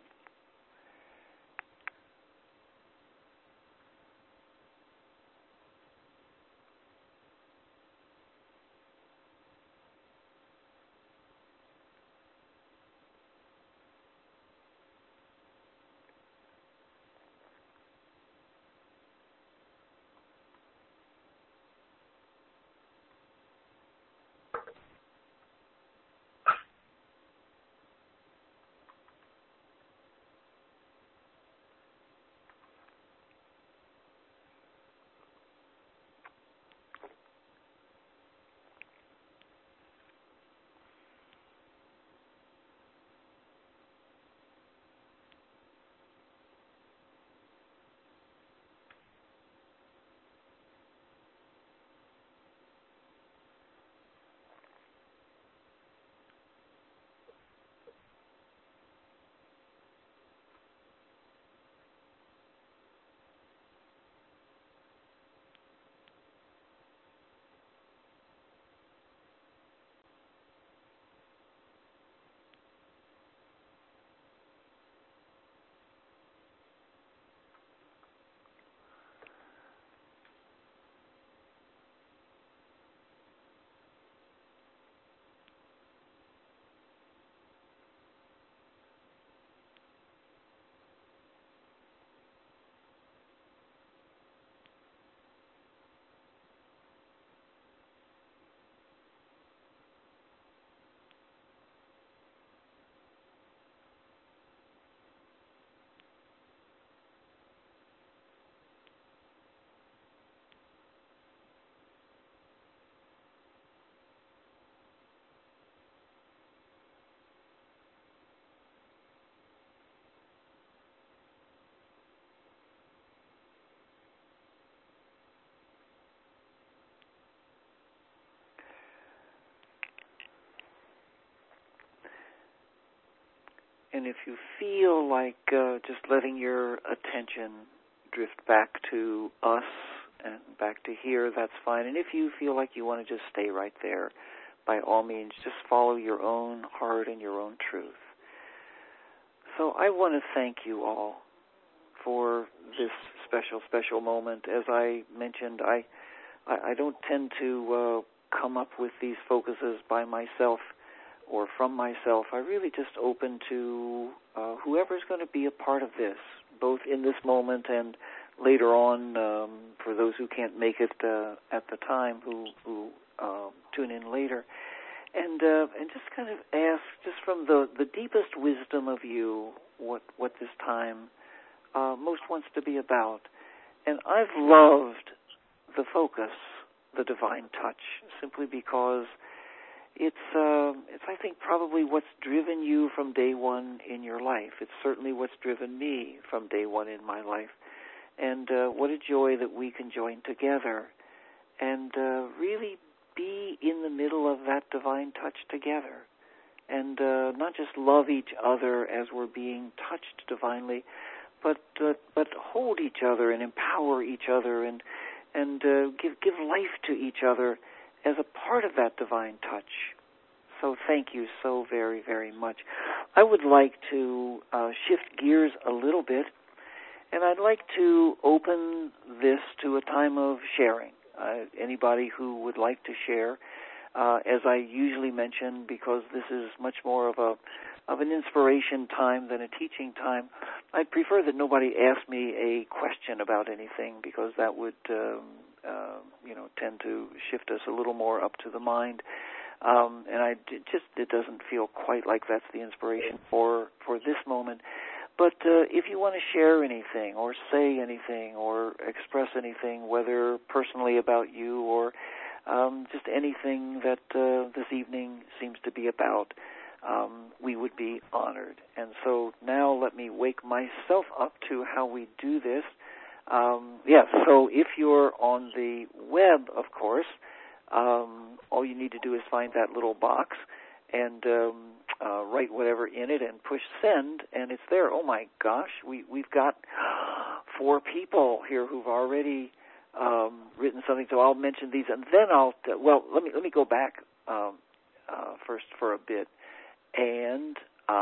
[SPEAKER 1] And if you feel like uh, just letting your attention drift back to us and back to here, that's fine. And if you feel like you want to just stay right there, by all means, just follow your own heart and your own truth. So I want to thank you all for this special, special moment. As I mentioned, I I, I don't tend to uh, come up with these focuses by myself or from myself. I really just open to uh, whoever's going to be a part of this, both in this moment and later on, um, for those who can't make it uh, at the time, who, who uh, tune in later. And uh, and just kind of ask, just from the, the deepest wisdom of you, what, what this time uh, most wants to be about. And I've loved the focus, the divine touch, simply because it's, uh, it's I think, probably what's driven you from day one in your life. It's certainly what's driven me from day one in my life. And uh, what a joy that we can join together and uh, really be in the middle of that divine touch together. And uh, not just love each other as we're being touched divinely, but uh, but hold each other and empower each other and and uh, give give life to each other as a part of that divine touch. So thank you so very, very much. I would like to uh, shift gears a little bit, and I'd like to open this to a time of sharing. Uh, anybody who would like to share, uh, as I usually mention, because this is much more of a of an inspiration time than a teaching time, I'd prefer that nobody ask me a question about anything, because that would, um, uh, you know, tend to shift us a little more up to the mind. Um, and I it just it doesn't feel quite like that's the inspiration for for this moment. But uh, if you want to share anything or say anything or express anything, whether personally about you or um, just anything that uh, this evening seems to be about, um, we would be honored. And so now let me wake myself up to how we do this. Um, yes, yeah, so if you're on the web, of course, um, all you need to do is find that little box and um, uh, write whatever in it and push send, and it's there. Oh, my gosh, we, we've got four people here who've already um, written something, so I'll mention these, and then I'll, t- well, let me let me go back um, uh, first for a bit and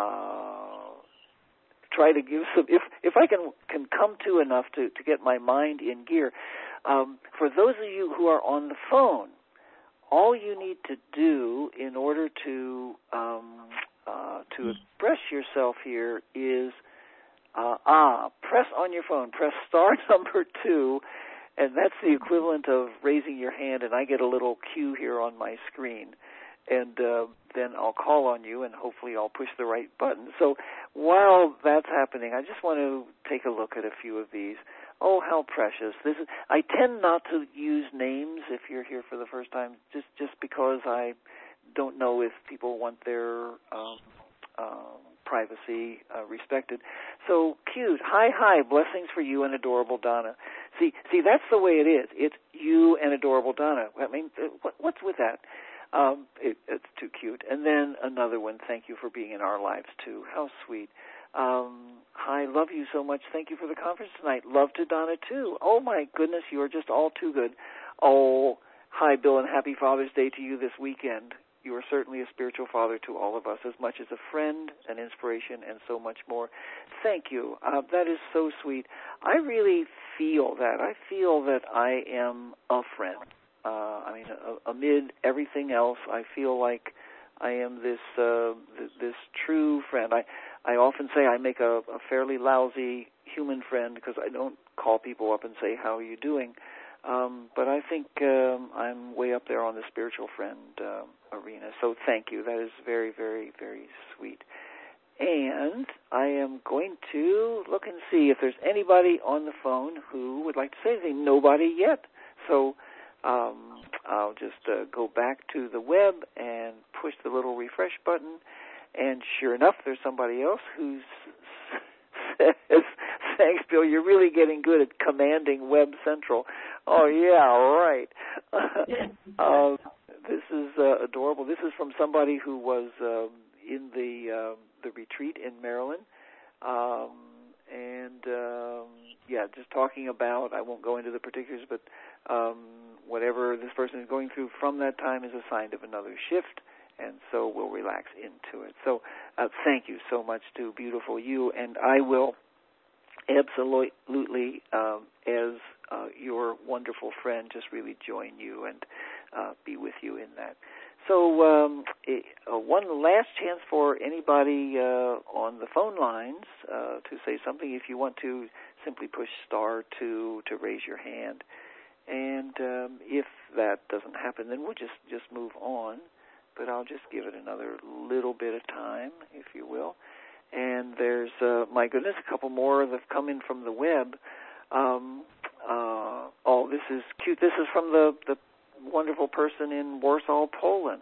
[SPEAKER 1] uh, try to give some, if if I can, can come to enough to, to get my mind in gear. Um, for those of you who are on the phone, all you need to do in order to um, uh, to express yourself here is uh, ah press on your phone, press star number two, and that's the equivalent of raising your hand. And I get a little cue here on my screen, and uh, then I'll call on you, and hopefully I'll push the right button. So while that's happening, I just want to take a look at a few of these. Oh, how precious. This is, I tend not to use names if you're here for the first time, just, just because I don't know if people want their um, uh, privacy uh, respected. So cute. Hi, hi. Blessings for you and adorable Donna. See, see, that's the way it is. It's you and adorable Donna. I mean, what, what's with that? Um, it, it's too cute. And then another one. Thank you for being in our lives, too. How sweet. Um, hi, love you so much. Thank you for the conference tonight. Love to Donna, too. Oh, my goodness, you are just all too good. Oh, hi, Bill, and happy Father's Day to you this weekend. You are certainly a spiritual father to all of us, as much as a friend, an inspiration, and so much more. Thank you. Uh, that is so sweet. I really feel that. I feel that I am a friend. Uh, I mean, uh, amid everything else, I feel like I am this uh, th- this true friend. I I often say I make a, a fairly lousy human friend because I don't call people up and say, how are you doing? Um, but I think um, I'm way up there on the spiritual friend uh, arena. So thank you. That is very, very, very sweet. And I am going to look and see if there's anybody on the phone who would like to say anything. Nobody yet. So um, I'll just uh, go back to the web and push the little refresh button. And sure enough, there's somebody else who says, thanks, Bill, you're really getting good at commanding Web Central. Oh, yeah, right. uh, this is uh, adorable. This is from somebody who was, uh, in the uh, the retreat in Maryland. Um, and, um, yeah, just talking about, I won't go into the particulars, but um, whatever this person is going through from that time is a sign of another shift, and so we'll relax into it. So uh, thank you so much to beautiful you, and I will absolutely, um, as uh, your wonderful friend, just really join you and uh, be with you in that. So um, uh, one last chance for anybody uh, on the phone lines uh, to say something. If you want to, simply push star two to raise your hand. And um, if that doesn't happen, then we'll just, just move on. But I'll just give it another little bit of time, if you will. And there's, uh, my goodness, a couple more that have come in from the web. Um, uh, oh, this is cute. This is from the, the wonderful person in Warsaw, Poland.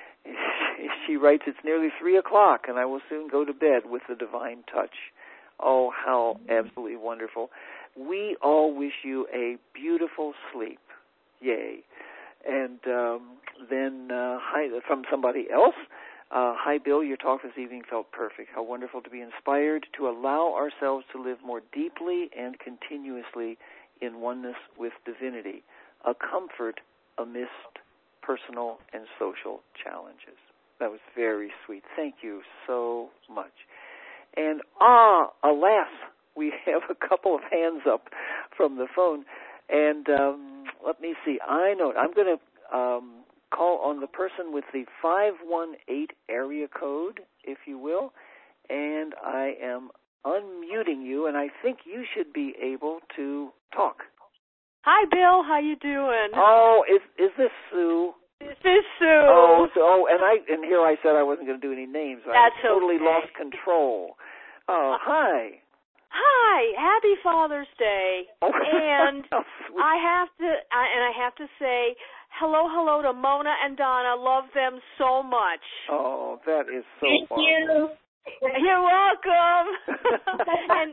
[SPEAKER 1] She writes, it's nearly three o'clock, and I will soon go to bed with the divine touch. Oh, how absolutely wonderful. We all wish you a beautiful sleep. Yay. And um, then uh, hi, from somebody else, uh, hi, Bill, your talk this evening felt perfect. How wonderful to be inspired to allow ourselves to live more deeply and continuously in oneness with divinity, a comfort amidst personal and social challenges. That was very sweet. Thank you so much. And ah, alas, we have a couple of hands up from the phone. And um, let me see. I know. I'm going to um, call on the person with the five one eight area code, if you will. And I am unmuting you, and I think you should be able to talk.
[SPEAKER 4] Hi, Bill. How you doing?
[SPEAKER 1] Oh, is is this Sue?
[SPEAKER 4] This is Sue.
[SPEAKER 1] Oh, so oh, and I and here I said I wasn't going to do any names.
[SPEAKER 4] That's
[SPEAKER 1] I totally
[SPEAKER 4] okay.
[SPEAKER 1] lost control. Oh, hi.
[SPEAKER 4] Hi. Happy Father's Day.
[SPEAKER 1] Oh,
[SPEAKER 4] and
[SPEAKER 1] oh,
[SPEAKER 4] I have to, I, and I have to say hello, hello to Mona and Donna. Love them so much.
[SPEAKER 1] Oh, that is so
[SPEAKER 2] Thank
[SPEAKER 1] awesome.
[SPEAKER 2] you.
[SPEAKER 4] You're welcome. and.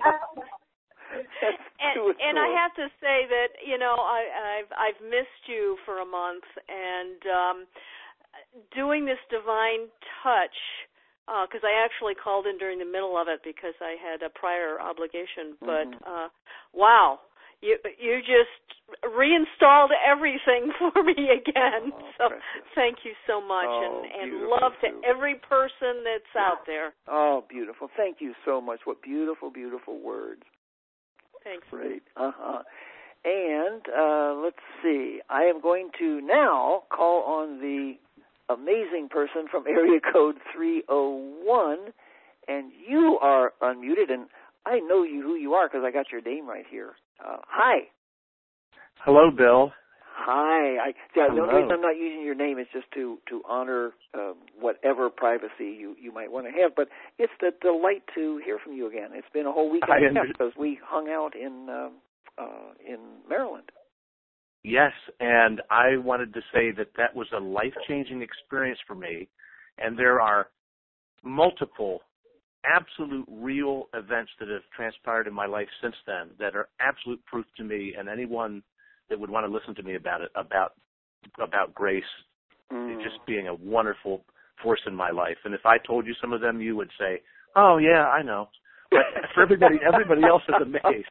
[SPEAKER 4] And, and I have to say that, you know, I, I've I've missed you for a month, and um, doing this divine touch, because uh, I actually called in during the middle of it because I had a prior obligation. But
[SPEAKER 1] mm-hmm.
[SPEAKER 4] uh, wow, you you just reinstalled everything for me again.
[SPEAKER 1] Oh,
[SPEAKER 4] so
[SPEAKER 1] precious.
[SPEAKER 4] Thank you so much,
[SPEAKER 1] Oh,
[SPEAKER 4] and, and love to
[SPEAKER 1] too.
[SPEAKER 4] every person that's out there.
[SPEAKER 1] Oh, beautiful. Thank you so much. What beautiful, beautiful words.
[SPEAKER 4] Thanks.
[SPEAKER 1] Great. Uh-huh. And uh, let's see. I am going to now call on the amazing person from area code three oh one, and you are unmuted, and I know you who you are because I got your name right here. Uh, hi.
[SPEAKER 3] Hello, Bill.
[SPEAKER 1] Hi. I, yeah, the only
[SPEAKER 3] Hello.
[SPEAKER 1] reason I'm not using your name is just to, to honor uh, whatever privacy you, you might want to have. But it's a delight to hear from you again. It's been a whole week and a half because we hung out in uh, uh, in Maryland.
[SPEAKER 3] Yes, and I wanted to say that that was a life-changing experience for me. And there are multiple absolute real events that have transpired in my life since then that are absolute proof to me and anyone that would want to listen to me about it, about about grace,
[SPEAKER 1] mm.
[SPEAKER 3] just being a wonderful force in my life. And if I told you some of them, you would say, "Oh yeah, I know." But for everybody, everybody else is amazed.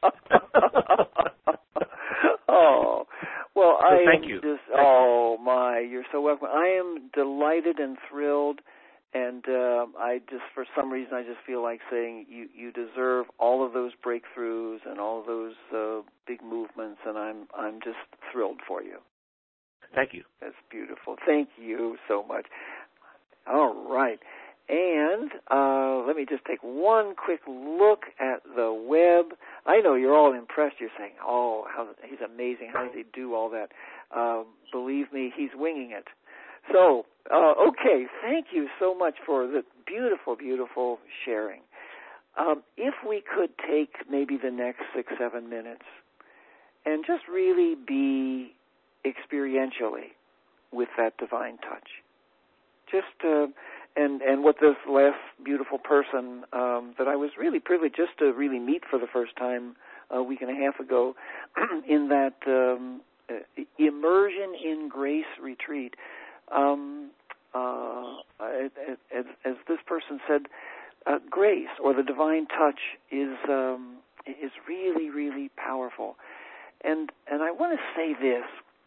[SPEAKER 1] Oh, well,
[SPEAKER 3] so
[SPEAKER 1] I
[SPEAKER 3] thank
[SPEAKER 1] am
[SPEAKER 3] you.
[SPEAKER 1] just.
[SPEAKER 3] Thank
[SPEAKER 1] oh you. My, you're so welcome. I am delighted and thrilled. And uh, I just, for some reason, I just feel like saying you, you deserve all of those breakthroughs and all of those uh, big movements, and I'm I'm just thrilled for you.
[SPEAKER 3] Thank you.
[SPEAKER 1] That's beautiful. Thank you so much. All right. And uh, let me just take one quick look at the web. I know you're all impressed. You're saying, oh, how, he's amazing. How does he do all that? Uh, believe me, he's winging it. So, uh, okay, thank you so much for the beautiful, beautiful sharing. Um, if we could take maybe the next six, seven minutes and just really be experientially with that divine touch. Just, uh, and, and what this last beautiful person um, that I was really privileged just to really meet for the first time a week and a half ago in that um, immersion in grace retreat. Um, uh, as, as this person said, uh, grace or the divine touch is um, is really, really powerful. And and I want to say this,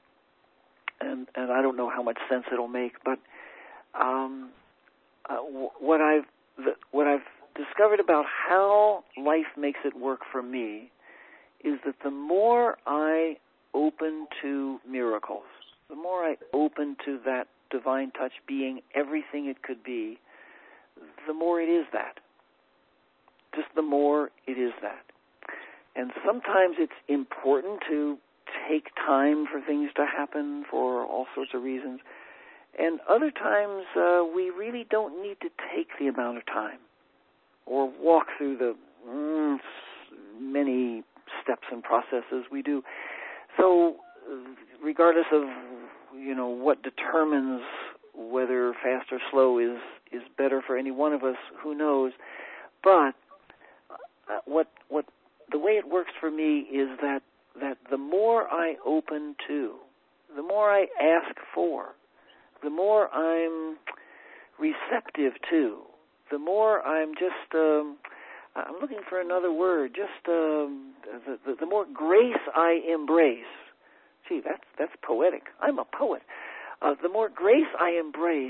[SPEAKER 1] and and I don't know how much sense it'll make, but um, uh, w- what I've the, what I've discovered about how life makes it work for me is that the more I open to miracles, the more I open to that divine touch being everything it could be, the more it is that. Just the more it is that. And sometimes it's important to take time for things to happen for all sorts of reasons. And other times uh, we really don't need to take the amount of time or walk through the mm, many steps and processes we do. So regardless of, you know, what determines whether fast or slow is, is better for any one of us, who knows. But uh, what what the way it works for me is that, that the more I open to, the more I ask for, the more I'm receptive to, the more I'm just, um, I'm looking for another word, just um, the, the, the more grace I embrace. Gee, that's, that's poetic. I'm a poet. Uh, the more grace I embrace,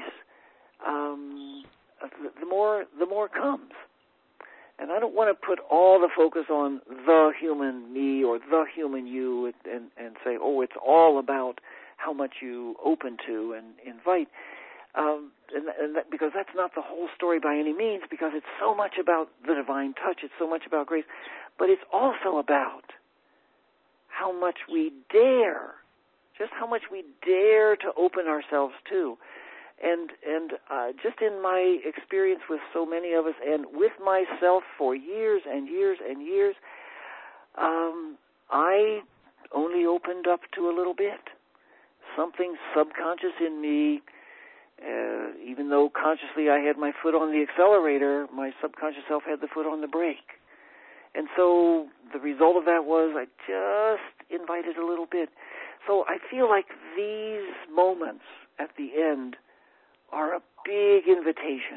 [SPEAKER 1] um, the, the more the more comes. And I don't want to put all the focus on the human me or the human you and, and, and say, oh, it's all about how much you open to and invite. Um, and, and that, because that's not the whole story by any means, because it's so much about the divine touch, it's so much about grace, but it's also about how much we dare, just how much we dare to open ourselves to. And and uh, just in my experience with so many of us and with myself for years and years and years, um, I only opened up to a little bit. Something subconscious in me, uh, even though consciously I had my foot on the accelerator, my subconscious self had the foot on the brake. And so the result of that was I just invited a little bit. So I feel like these moments at the end are a big invitation,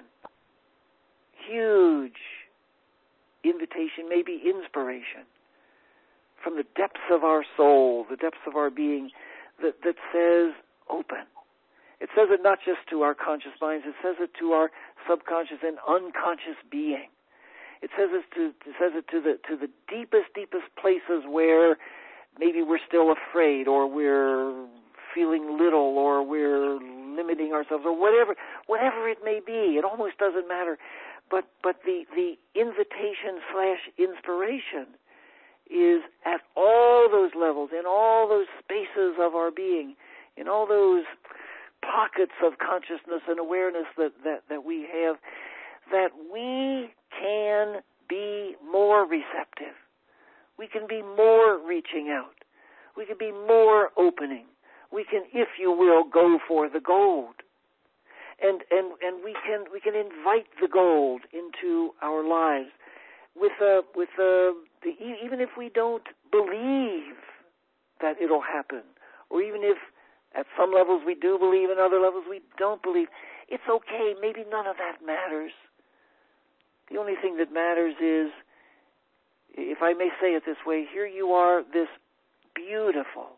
[SPEAKER 1] huge invitation, maybe inspiration from the depths of our soul, the depths of our being, that, that says open. It says it not just to our conscious minds, it says it to our subconscious and unconscious being. It says it to it says it to the to the deepest, deepest places where maybe we're still afraid, or we're feeling little, or we're limiting ourselves, or whatever whatever it may be. It almost doesn't matter. But but the, the invitation slash inspiration is at all those levels, in all those spaces of our being, in all those pockets of consciousness and awareness that, that, that we have, that we can be more receptive. We can be more reaching out. We can be more opening. We can, if you will, go for the gold. And and, and we can we can invite the gold into our lives with a, with a, the, even if we don't believe that it'll happen, or even if at some levels we do believe, in other levels we don't believe. It's okay. Maybe none of that matters. The only thing that matters is, if I may say it this way, here you are, this beautiful,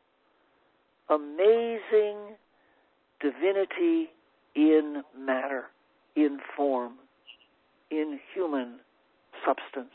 [SPEAKER 1] amazing divinity in matter, in form, in human substance,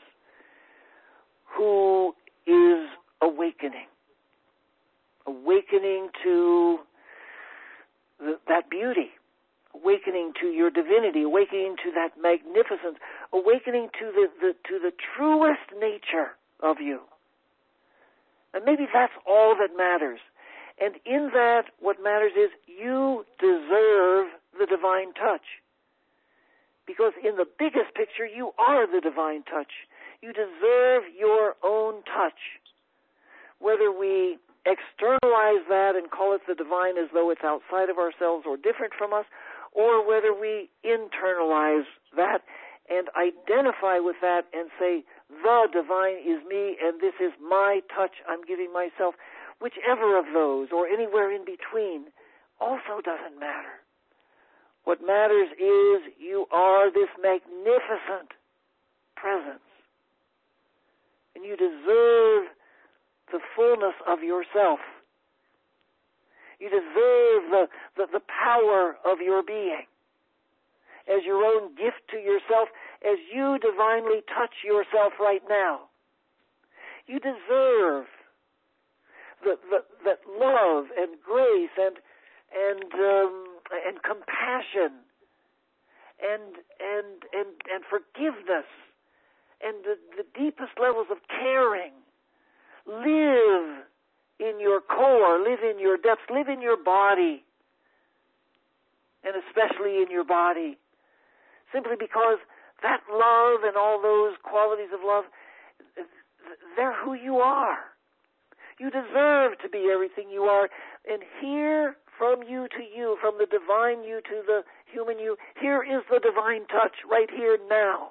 [SPEAKER 1] who is awakening, awakening to the, that beauty, awakening to your divinity, awakening to that magnificence, awakening to the, the to the truest nature of you. And maybe that's all that matters. And in that, what matters is you deserve the divine touch. Because in the biggest picture, you are the divine touch. You deserve your own touch. Whether we externalize that and call it the divine as though it's outside of ourselves or different from us, or whether we internalize that and identify with that and say, the divine is me and this is my touch I'm giving myself, whichever of those or anywhere in between also doesn't matter. What matters is you are this magnificent presence. And you deserve the fullness of yourself. You deserve the, the, the power of your being as your own gift to yourself, as you divinely touch yourself right now. You deserve the, the, that love and grace and and um, and compassion and and and and forgiveness and the, the deepest levels of caring. Live in your core, live in your depths, live in your body, and especially in your body, simply because that love and all those qualities of love, they're who you are. You deserve to be everything you are. And here, from you to you, from the divine you to the human you, here is the divine touch right here now.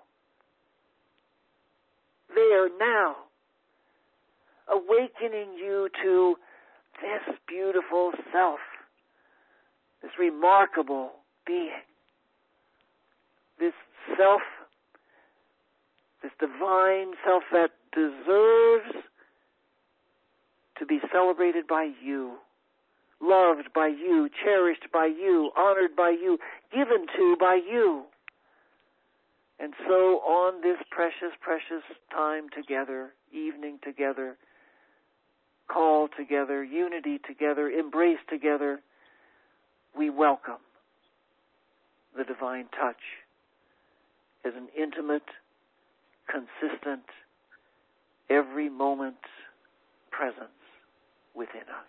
[SPEAKER 1] There, now. Awakening you to this beautiful self, this remarkable being, this self, this divine self that deserves to be celebrated by you, loved by you, cherished by you, honored by you, given to by you. And so on this precious, precious time together, evening together, call together, unity together, embrace together, we welcome the divine touch as an intimate, consistent, every moment presence within us.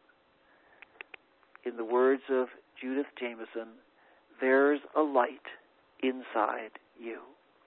[SPEAKER 1] In the words of Judith Jameson, there's a light inside you.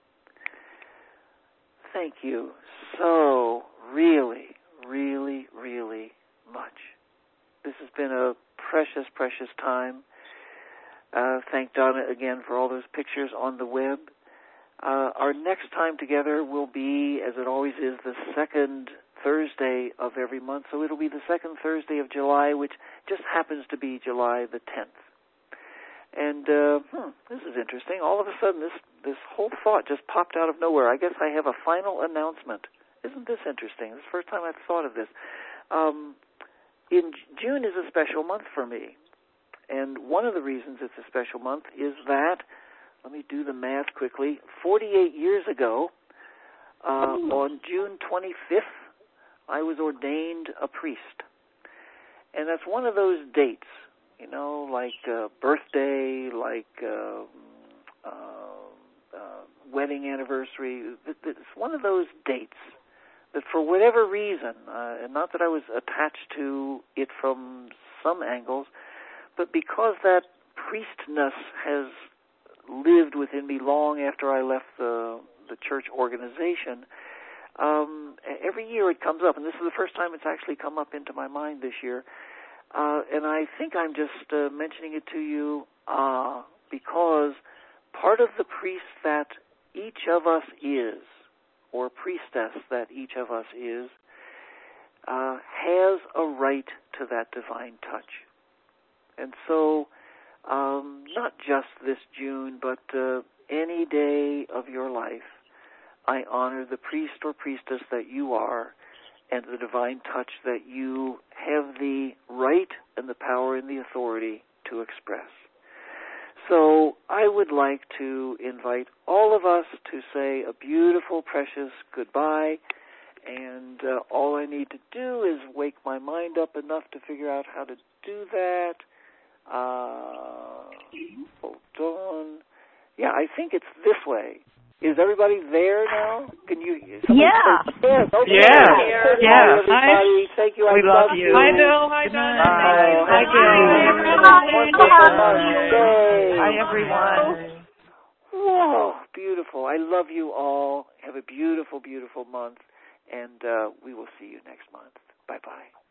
[SPEAKER 1] Thank you so really, really, really much. This has been a precious, precious time. Uh, thank Donna again for all those pictures on the web. Uh, our next time together will be, as it always is, the second Thursday of every month. So it'll be the second Thursday of July, which just happens to be July the tenth. And uh, hmm, this is interesting. All of a sudden, this this whole thought just popped out of nowhere. I guess I have a final announcement. Isn't this interesting? This is the first time I've thought of this. Um, in June is a special month for me. And one of the reasons it's a special month is that, let me do the math quickly, forty-eight years ago, uh, on June twenty-fifth, I was ordained a priest. And that's one of those dates, you know, like uh, birthday, like uh, uh, uh, wedding anniversary. It's one of those dates that for whatever reason, uh, and not that I was attached to it from some angles, but because that priestness has lived within me long after I left the, the church organization, um, every year it comes up, and this is the first time it's actually come up into my mind this year. Uh, and I think I'm just uh, mentioning it to you uh, because part of the priest that each of us is, or priestess that each of us is, uh, has a right to that divine touch. And so, um, not just this June, but uh, any day of your life, I honor the priest or priestess that you are and the divine touch that you have the right and the power and the authority to express. So I would like to invite all of us to say a beautiful, precious goodbye, and uh, all I need to do is wake my mind up enough to figure out how to do that. Uh, hold on. Yeah, I think it's this way. Is everybody there now? Can you?
[SPEAKER 5] Yeah.
[SPEAKER 1] Say, yes. Okay.
[SPEAKER 5] Yeah.
[SPEAKER 1] Good
[SPEAKER 5] Yeah.
[SPEAKER 1] night, everybody.
[SPEAKER 5] Hi.
[SPEAKER 1] Thank you. I
[SPEAKER 5] we love, love
[SPEAKER 1] you.
[SPEAKER 5] you. Hi, Bill. Hi, Donna. Hi,
[SPEAKER 1] Bill.
[SPEAKER 5] Hi, everyone.
[SPEAKER 1] Whoa, beautiful. I love you all. Have a beautiful, beautiful month, and uh, we will see you next month. Bye-bye.